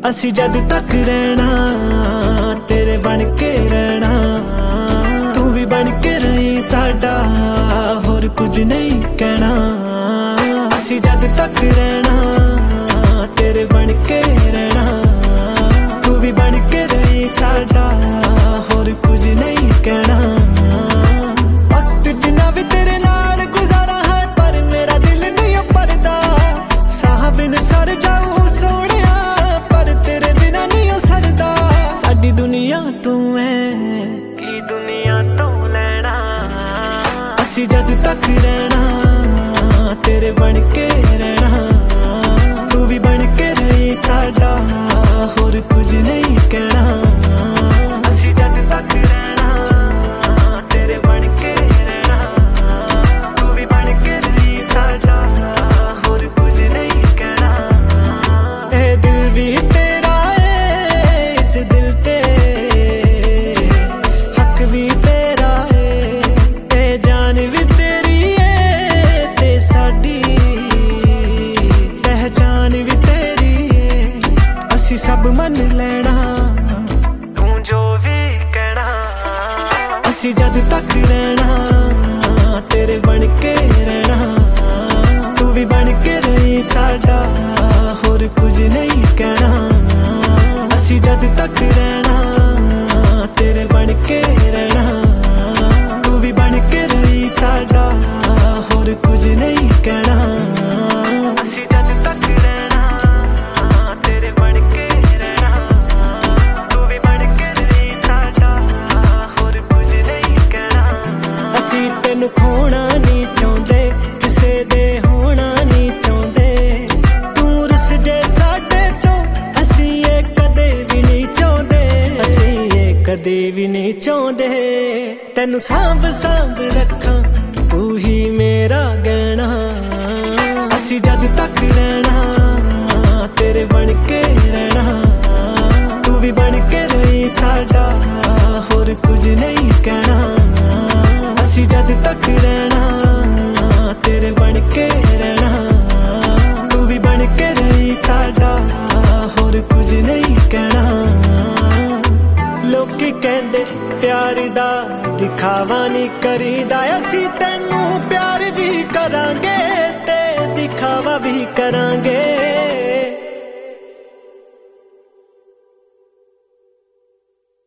ਅਸੀਂ जद तक रहना तेरे बन के रहना, तू भी बन के रही साडा होर कुछ नहीं कहना। ਅਸੀਂ जद तक रहना तेरे बन के रहना, तू भी बन के रही साडा होर कुछ नहीं कहना। वक्त जिन्ना भी तेरे नाल गुजारा है पर मेरा दिल नहीं भरदा, साह बिन सर जाऊं सोहणिया पर तेरे बिना नहीं सरदा। साडी दुनिया तू है की दुनिया तो लेना, ਅਸੀਂ जद तक रहना तेरे बन के रहना, तू भी बन के रही साडा होर कुछ नहीं कहना। ਅਸੀਂ जद तक रहना तेरे बन के रहना, तू भी बन के रही साडा होर कुछ नहीं कहना। ए दिल भी तेरा है इस दिल ते हक भी तेरा है, ए जान भी तेरी है ते साडी पहचान भी तेरी है। ਅਸੀਂ सब मन लेना तू जो भी कहना, ਅਸੀਂ जद तक रहना तेरे बन के रहना, तू भी बन के रही साडा होर कुछ नहीं कहना। ਅਸੀਂ जद तक रहना तेरे बन के रहना, तू भी बन के रही साडा होर कुछ नहीं कहना। ਅਸੀਂ जद तक रहना तेरे बन के रहना, तू भी बन के रही साडा होर कुछ नहीं कहना। ਅਸੀਂ ਤੈਨੂੰ ਖੋਣਾ ਨਹੀਂ ਚਾਹੁੰਦੇ ਕਿਸੇ ਦੇ ਹੋਣਾ ਨਹੀਂ ਚਾਹੁੰਦੇ, ਤੂੰ ਰੁੱਸ ਜੇ ਸਾਡੇ ਤੋਂ ਅਸੀਂ ਇਹ ਕਦੇ ਵੀ ਨਹੀਂ ਚਾਹੁੰਦੇ, ਅਸੀਂ ਇਹ ਕਦੇ ਵੀ ਨਹੀਂ ਚਾਹੁੰਦੇ। ਤੈਨੂੰ ਸਾਂਭ ਸਾਂਭ ਰੱਖਾਂ ਤੂੰ ਹੀ ਮੇਰਾ ਗਹਿਣਾ, ਅਸੀਂ जद तक रहना तेरे बन के रहना, तू भी बन के रही साडा होर कुछ नहीं कहना। ਅਸੀਂ जद तक रहना तेरे बन के रहना, तू भी बन के रही साडा होर कुछ नहीं कहना। ਲੋਕੀ ਕਹਿੰਦੇ ਪਿਆਰ ਦਾ ਦਿਖਾਵਾ ਨਹੀਂ ਕਰੀਦਾ, ਅਸੀਂ ਤੈਨੂੰ ਪਿਆਰ ਵੀ ਕਰਾਂਗੇ ਤੇ ਦਿਖਾਵਾ ਵੀ ਕਰਾਂਗੇ।